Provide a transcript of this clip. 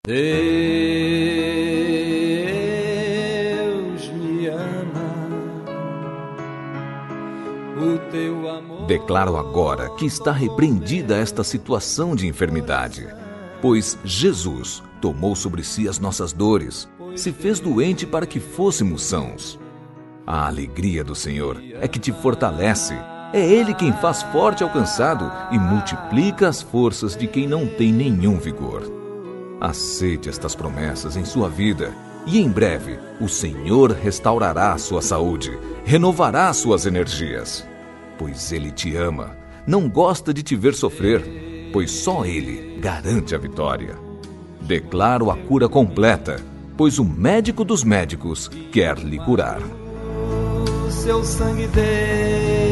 Deus me ama, o teu amor. Declaro agora que está repreendida esta situação de enfermidade, pois Jesus tomou sobre si as nossas dores, se fez doente para que fôssemos sãos. A alegria do Senhor é que te fortalece. É Ele quem faz forte ao cansado e multiplica as forças de quem não tem nenhum vigor. Aceite estas promessas em sua vida e em breve o Senhor restaurará a sua saúde, renovará suas energias. Pois Ele te ama, não gosta de te ver sofrer, pois só Ele garante a vitória. Declaro a cura completa, pois o médico dos médicos quer lhe curar. O seu sangue dele